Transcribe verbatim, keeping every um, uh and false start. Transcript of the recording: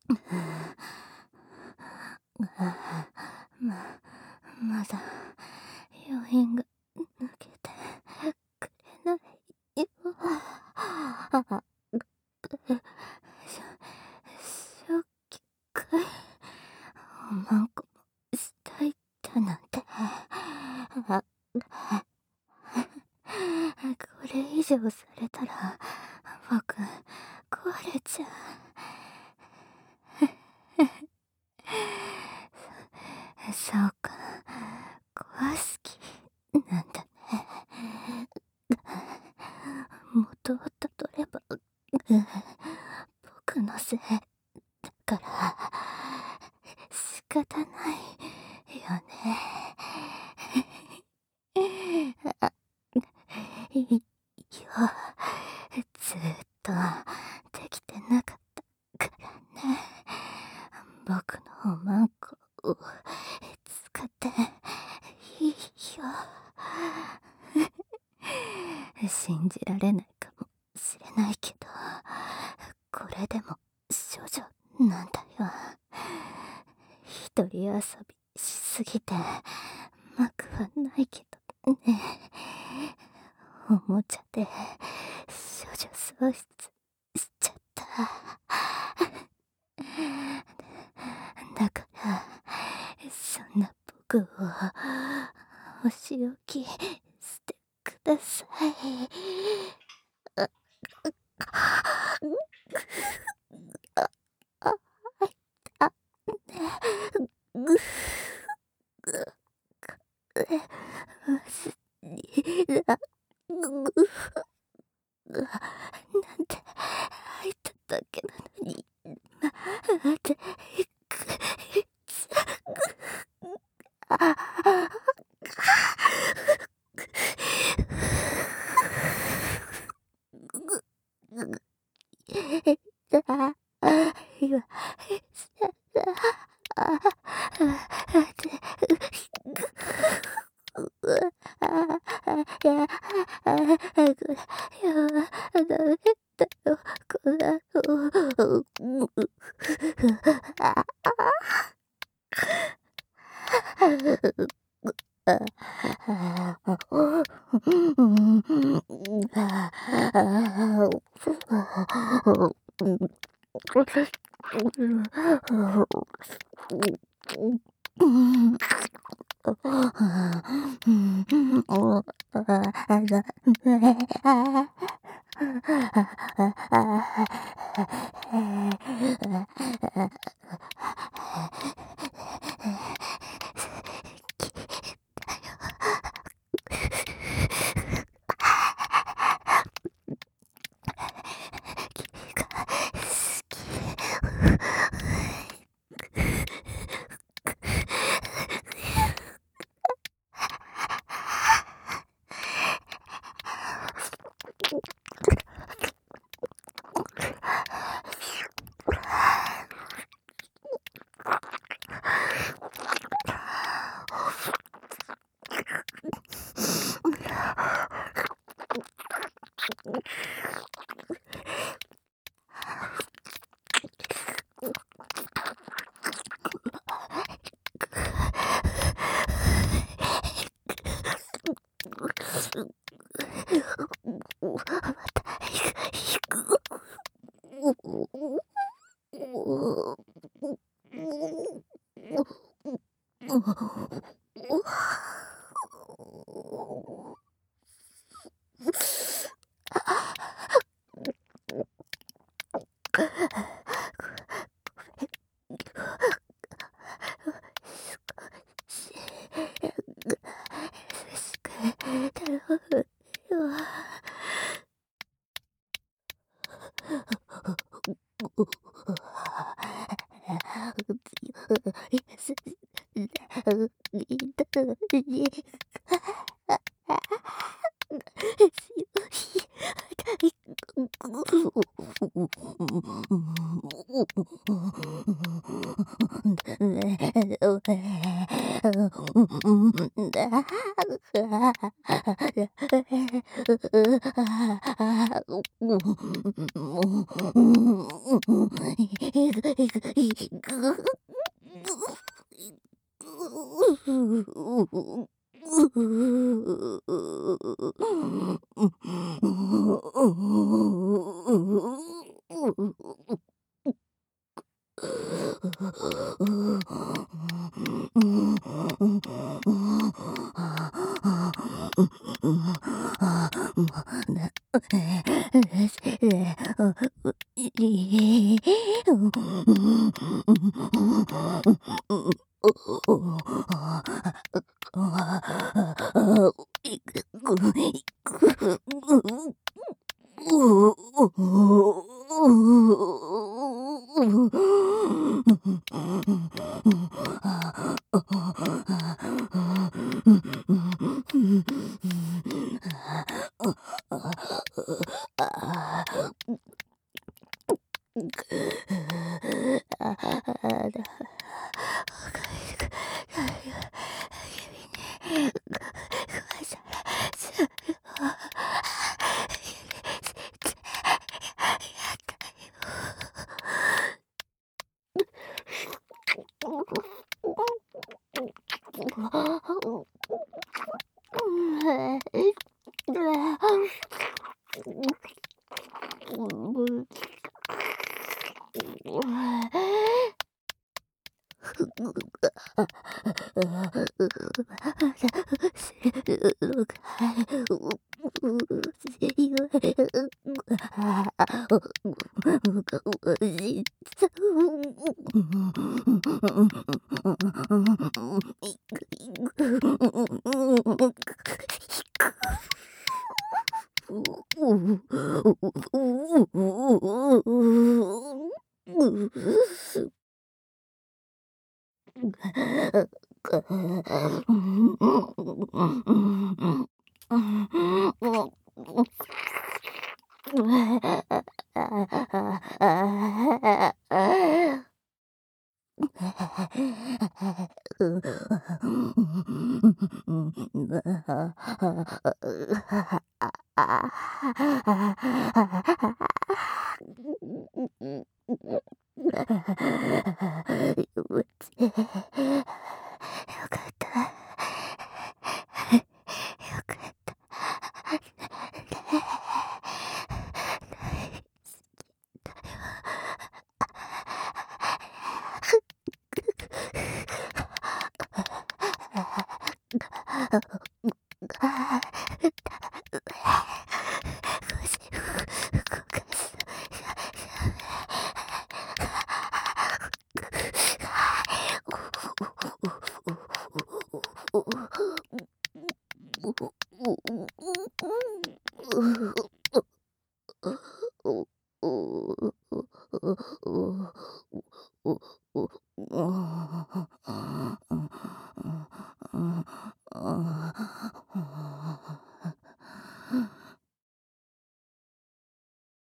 ままだ余韻が抜けてくれないよ。しょ正気かい。おまんこもしたいだなんて。これ以上されたら僕壊れちゃう。そうか、壊す気なんだね。元をたどれば、僕のせいだから仕方ないよね。いいよ、ずっとできてなかったからね。僕のおまんこを使っていいよ。信じられないかもしれないけど、これでも少女なんだよ。一人遊びしすぎてうまくはないけどね。おもちゃで少女喪失しちゃった。だからそんな僕をお仕置きしてください。ああああねぐぐわしらぐなんて入っただけなのに、までくちゃあぐぐあいわしゃあでぐあやあこれやダメだよこれをあ